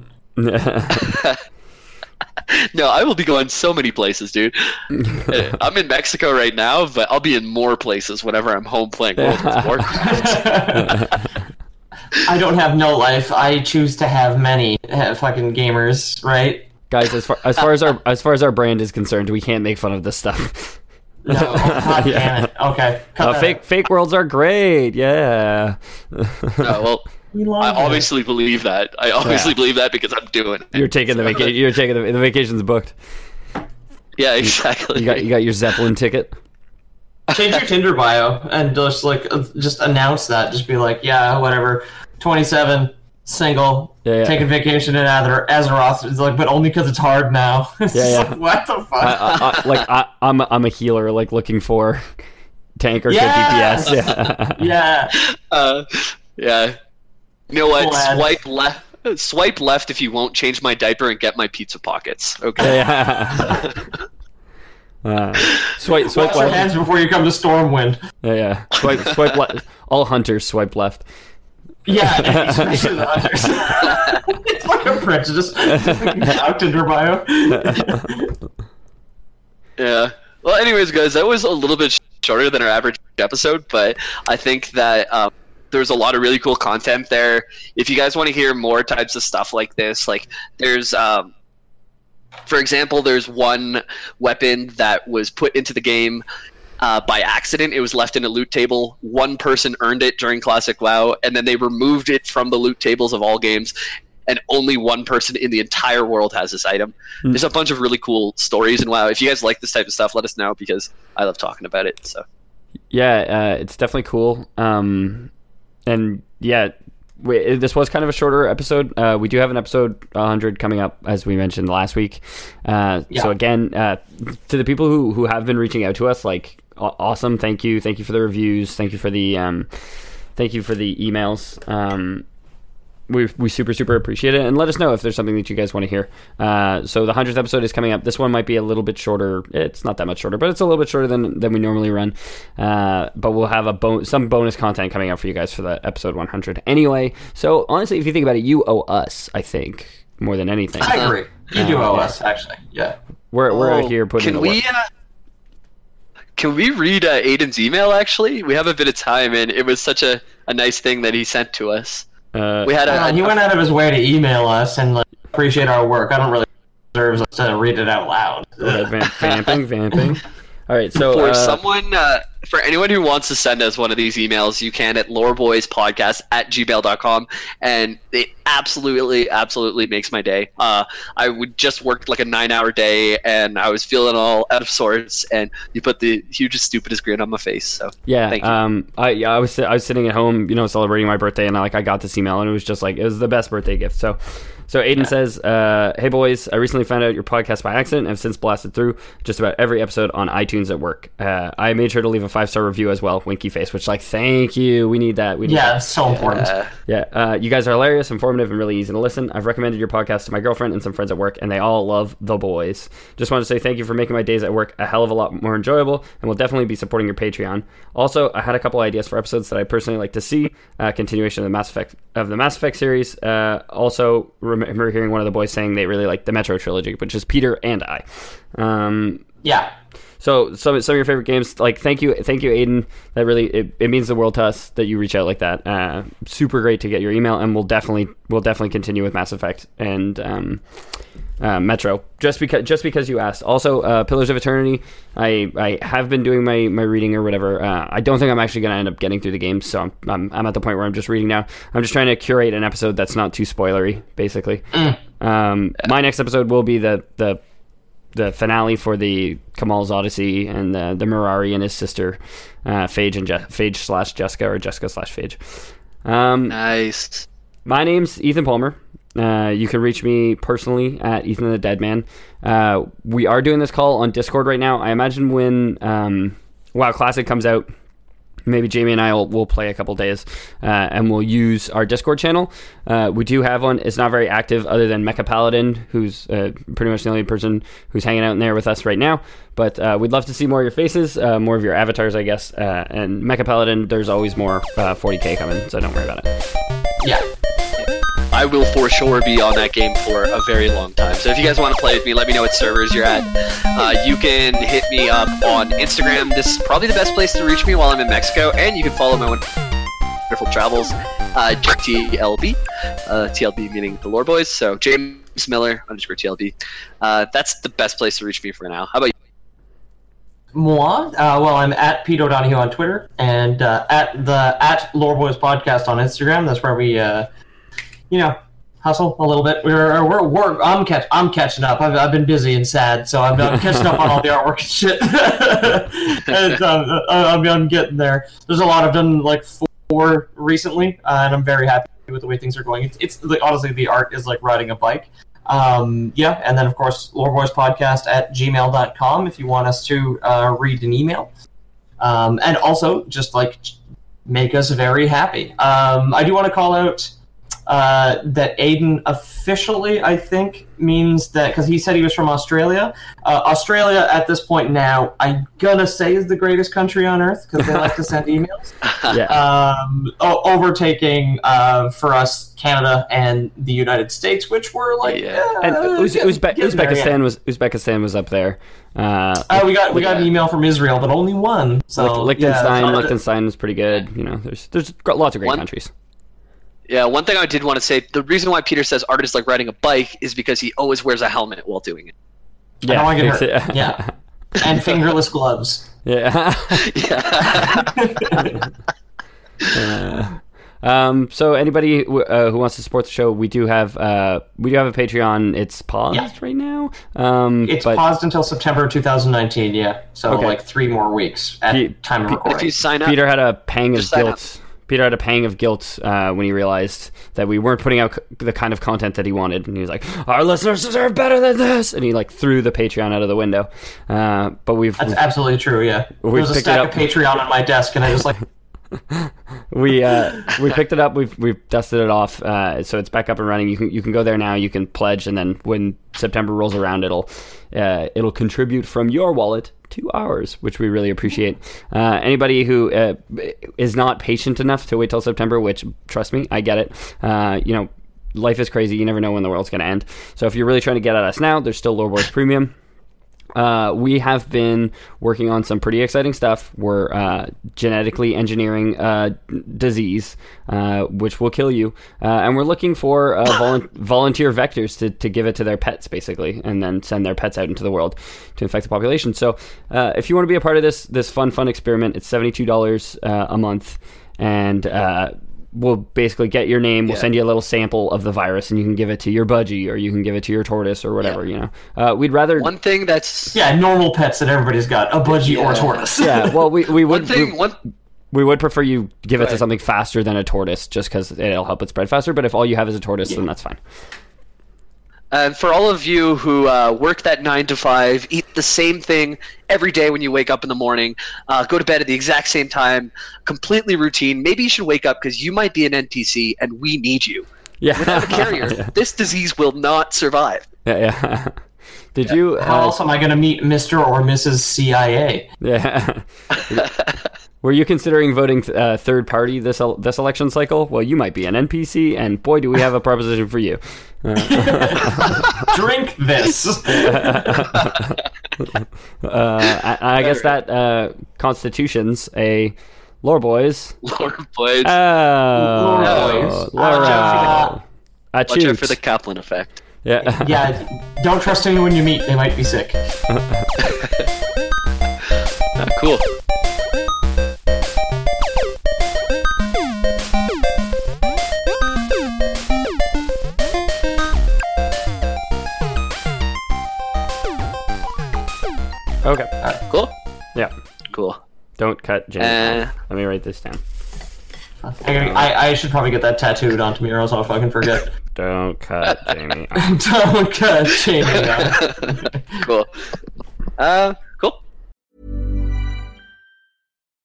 No, I will be going so many places, dude. I'm in Mexico right now, but I'll be in more places whenever I'm home playing World of Warcraft. I don't have no life. I choose to have many uh, fucking gamers, right? Guys, as far as far as our as far as our brand is concerned, we can't make fun of this stuff. No, oh, God yeah. damn it. Okay. Uh, fake out. Fake worlds are great. Yeah. No, well. I obviously it. believe that. I obviously yeah. believe that because I'm doing it. You're taking the vacation. You're taking the, the vacation's booked. Yeah, exactly. You got you got your Zeppelin ticket. Change your Tinder bio and just like just announce that. Just be like, yeah, whatever. twenty-seven, single, yeah, yeah. taking vacation in Azer- Azeroth. It's like, but only because it's hard now. It's yeah, yeah. Like, what the fuck? I, I, I, like I, I'm a, I'm a healer, like looking for tank or yes! D P S. Yeah. Yeah. Uh, yeah. You know what? Glad. Swipe left. Swipe left if you won't change my diaper and get my pizza pockets. Okay. Yeah. uh, swipe. Swipe Wash left. your hands before you come to Stormwind. Yeah. yeah. Swipe. Swipe left. All hunters swipe left. Yeah, especially the hunters. It's like a prejudice. Out Tinder bio. Yeah. Well, anyways, guys, that was a little bit shorter than our average episode, but I think that. Um, There's a lot of really cool content there. If you guys want to hear more types of stuff like this, like there's, um, for example, there's one weapon that was put into the game uh, by accident. It was left in a loot table. One person earned it during Classic WoW, and then they removed it from the loot tables of all games, and only one person in the entire world has this item. Mm. There's a bunch of really cool stories in WoW. If you guys like this type of stuff, let us know because I love talking about it. So, yeah, uh, it's definitely cool. Um, And yeah, we, this was kind of a shorter episode. Uh, we do have an episode one hundred coming up, as we mentioned last week. Uh, yeah. So again, uh, to the people who, who have been reaching out to us, like awesome, thank you, thank you for the reviews, thank you for the um, thank you for the emails. Um, we we super super appreciate it, and let us know if there's something that you guys want to hear. Uh, so the hundredth episode is coming up. This one might be a little bit shorter. It's not that much shorter, but it's a little bit shorter than than we normally run. Uh, but we'll have a bon- some bonus content coming out for you guys for the episode one hundred anyway. So honestly, if you think about it, you owe us, I think, more than anything. I agree. You uh, do owe yeah. us, actually. Yeah. We're we're oh, here putting can in the we, work. Uh, can we read uh, Aiden's email? Actually, we have a bit of time, and it was such a, a nice thing that he sent to us. Uh, we had a, uh, he went out of his way to email us and like, appreciate our work. I don't really deserve us to read it out loud. Uh, vamp, vamping, vamping. All right, so for uh, someone, uh, for anyone who wants to send us one of these emails, you can at loreboyspodcast at gmail dot com, and it absolutely, absolutely makes my day. Uh, I would just worked like a nine-hour day, and I was feeling all out of sorts, and you put the hugest, stupidest grin on my face. So yeah, thank you. um, I yeah, I was I was sitting at home, you know, celebrating my birthday, and I, like I got this email, and it was just like it was the best birthday gift. So. So Aiden yeah. says, uh, hey boys, I recently found out your podcast by accident and have since blasted through just about every episode on iTunes at work. Uh, I made sure to leave a five-star review as well, winky face, which like, thank you, we need that. We need yeah, that. It's so important. Uh, yeah, uh, you guys are hilarious, informative, and really easy to listen. I've recommended your podcast to my girlfriend and some friends at work, and they all love the boys. Just want to say thank you for making my days at work a hell of a lot more enjoyable, and will definitely be supporting your Patreon. Also, I had a couple ideas for episodes that I personally like to see, uh, continuation of the Mass Effect of the Mass Effect series. Uh, also, remember hearing one of the boys saying they really like the Metro trilogy, which is Peter and I. Um, yeah. So some some of your favorite games, like thank you, thank you, Aiden. That really it, it means the world to us that you reach out like that. Uh, super great to get your email, and we'll definitely we'll definitely continue with Mass Effect and um, uh, Metro just because just because you asked. Also, uh, Pillars of Eternity. I, I have been doing my, my reading or whatever. Uh, I don't think I'm actually going to end up getting through the game, so I'm, I'm I'm at the point where I'm just reading now. I'm just trying to curate an episode that's not too spoilery, basically. Mm. Um, my next episode will be the the. the finale for the Kamal's Odyssey and the, the Mirari and his sister, uh, Phage and Je- Phage slash Jessica or Jessica slash Phage. Um, nice. My name's Ethan Palmer. Uh, you can reach me personally at Ethan the Dead Man. Uh, we are doing this call on Discord right now. I imagine when um, WoW Classic comes out, maybe Jamie and I will will play a couple days, uh, and we'll use our Discord channel. Uh, we do have one. It's not very active, other than Mecha Paladin, who's uh, pretty much the only person who's hanging out in there with us right now. But uh, we'd love to see more of your faces, uh, more of your avatars, I guess. Uh, and Mecha Paladin, there's always more uh, forty K coming, so don't worry about it. Yeah. I will for sure be on that game for a very long time. So if you guys want to play with me, let me know what servers you're at. Uh, you can hit me up on Instagram. This is probably the best place to reach me while I'm in Mexico. And you can follow my wonderful travels, uh, T L B. Uh, T L B meaning the Lore Boys. So James Miller underscore T L B. Uh, that's the best place to reach me for now. How about you? Moi, uh, well, I'm at Pete O'Donohue on Twitter and uh, at the at Lore Boys Podcast on Instagram. That's where we, uh, you know, hustle a little bit. We're we're, we're I'm catch I'm catching up. I've I've been busy and sad, so I'm, I'm catching up on all the artwork and shit. and, um, I'm I'm getting there. There's a lot I've done like four recently, uh, and I'm very happy with the way things are going. It's, it's like, honestly, the art is like riding a bike. Um, yeah, and then of course loreboyspodcast at gmail dot com if you want us to uh, read an email. Um, and also just like make us very happy. Um, I do want to call out uh, that Aiden officially, I think, means that, because he said he was from Australia. Uh, Australia at this point now, I'm gonna say is the greatest country on earth because they like to send emails. Yeah. Um, o- overtaking uh, for us Canada and the United States, which were like, Yeah. uh, And Uz- get- Uzbe- getting there, Uzbekistan yeah. was Uzbekistan was up there. Uh, Uh, we got we got an Yeah. email from Israel, but only one. So Lich- Liechtenstein, yeah, Liechtenstein is pretty good. You know, there's there's gr- lots of great One- countries. Yeah, one thing I did want to say, the reason why Peter says art is like riding a bike is because he always wears a helmet while doing it. I don't want to get Yeah. hurt. Yeah, and fingerless gloves. Yeah. Yeah. Uh, um, so anybody who, uh, who wants to support the show, we do have uh, we do have a Patreon. It's paused Yeah. right now. Um, It's but paused until September twenty nineteen. Yeah, so Okay. like three more weeks at Pe- time of pe- recording. If you sign up, Peter had a pang of Just sign guilt. Peter had a pang of guilt uh, when he realized that we weren't putting out c- the kind of content that he wanted, and he was like, "Our listeners deserve better than this," and he like threw the Patreon out of the window. Uh, but we've That's absolutely true. Yeah, We there's a picked it stack up. of Patreon on my desk, and I just like. we uh, we picked it up. We've we've dusted it off, uh, so it's back up and running. You can you can go there now. You can pledge, and then when September rolls around, it'll uh, it'll contribute from your wallet to ours, which we really appreciate. Uh, anybody who uh, is not patient enough to wait till September, which trust me, I get it. Uh, you know, life is crazy. You never know when the world's going to end. So if you're really trying to get at us now, there's still Lore Wars Premium. Uh, we have been working on some pretty exciting stuff. We're uh, genetically engineering uh, disease, uh, which will kill you. Uh, and we're looking for uh, volu- volunteer vectors to, to give it to their pets, basically, and then send their pets out into the world to infect the population. So uh, if you want to be a part of this this fun, fun experiment, it's seventy-two dollars uh, a month. And uh, we'll basically get your name. We'll Yeah. send you a little sample of the virus, and you can give it to your budgie, or you can give it to your tortoise, or whatever. You know, uh, we'd rather. one thing that's Yeah, normal pets that everybody's got, a budgie or a tortoise. Yeah, well, we we would one thing. we, One we would prefer you give it to ahead. something faster than a tortoise, just because it'll help it spread faster. But if all you have is a tortoise, then that's fine. And for all of you who uh, work that nine to five, eat the same thing every day when you wake up in the morning, uh, go to bed at the exact same time, completely routine. Maybe you should wake up because you might be an N P C and we need you. Yeah, Without a carrier, yeah, this disease will not survive. yeah. yeah. Did you? How Uh, else am I going to meet Mister or Missus C I A? yeah. Were you considering voting uh, third party this el- this election cycle? Well, you might be an N P C, and boy, do we have a proposition for you. Uh, Drink this. uh, I, I guess that uh, constitution's a Lore Boys. Lord boys, Oh, Lore Boys. Laura. Uh, A watch out choot. for the Kaplan effect. Yeah. Yeah, don't trust anyone you meet. They might be sick. Ah, cool. Okay. Cool. Yeah. Cool. Don't cut Jamie. Uh, off. Let me write this down. I, I, I should probably get that tattooed onto me or else I'll fucking forget. Don't cut Jamie off. Don't cut Jamie out. Cool. Uh, cool.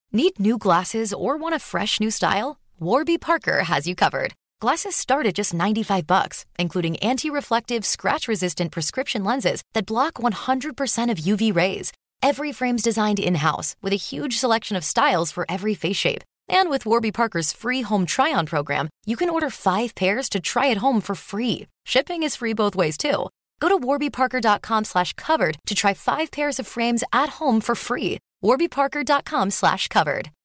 Need new glasses or want a fresh new style? Warby Parker has you covered. Glasses start at just ninety-five bucks, including anti-reflective, scratch-resistant prescription lenses that block one hundred percent of U V rays. Every frame's designed in-house with a huge selection of styles for every face shape. And with Warby Parker's free home try-on program, you can order five pairs to try at home for free. Shipping is free both ways, too. Go to warbyparker.com slash covered to try five pairs of frames at home for free. warbyparker.com slash covered.